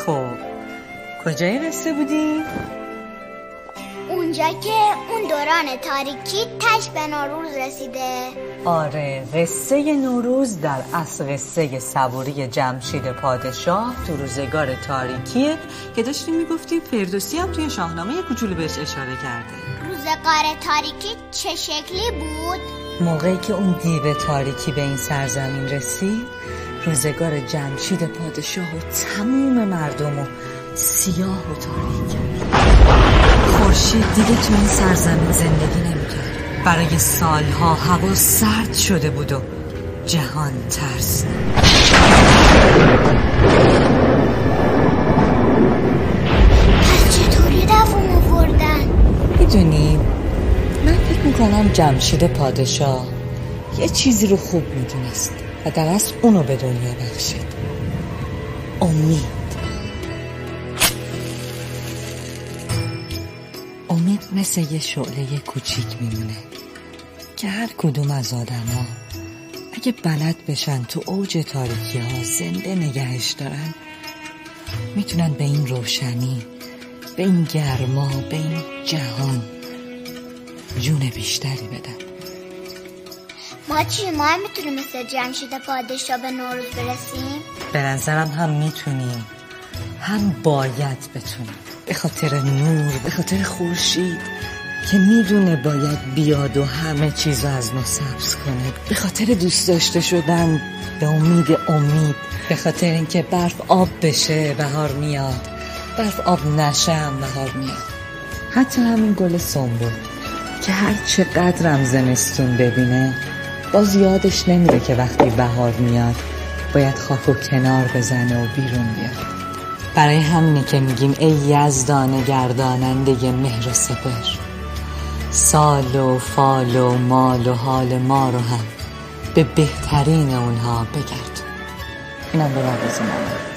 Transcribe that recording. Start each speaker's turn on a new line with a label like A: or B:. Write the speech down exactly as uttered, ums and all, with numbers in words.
A: خب کجای قصه بودی؟
B: اونجا که اون دوران تاریکی تش به نوروز رسیده.
A: آره، قصه نوروز در اصل قصه صبوری جمشید پادشاه تو روزگار تاریکیه که داشتیم میگفتیم فردوسی هم توی شاهنامه یه کوچولو بهش اشاره کرده.
B: روزگار تاریکی چه شکلی بود؟
A: موقعی که اون دیو تاریکی به این سرزمین رسید، روزگار جمشید پادشاه و تموم مردم سیاه و تاریک کرد. خورشید دیگه تو این سرزمین زندگی نمی‌کرد. برای سالها هوا سرد شده بود و جهان ترس.
B: پس چطوری دووم آوردن؟
A: میدونی من فکر میکنم جمشید پادشاه یه چیزی رو خوب میدونست و در اصل اونو به دنیا بخشید. امید. امید مثل یه شعله کوچیک میمونه که هر کدوم از آدم ها اگه بلد بشن تو اوج تاریکی ها زنده نگهش دارن، میتونن به این روشنی، به این گرما، به این جهان جون بیشتری بدن.
B: ما چی؟ ما هم میتونیم مثل جمشید پادشاه به نوروز برسیم؟
A: به نظرم هم میتونیم، هم باید بتونیم، به خاطر نور، به خاطر خورشید که میدونه باید بیاد و همه چیز رو از ما سبز کنه، به خاطر دوست داشته شدن، به امید امید، به خاطر اینکه برف آب بشه بهار میاد، برف آب نشه هم بهار میاد. حتی همین گل سنبل که هر چقدرم زمستون ببینه باز یادش نمیره که وقتی بهار میاد باید خاکو کنار بزنه و بیرون بیاد. برای همینه که میگیم ای یزدان گرداننده مهر و سپر، سال و فال و مال و حال ما رو هم به بهترین اونها بگرد. اینم به من بزنم.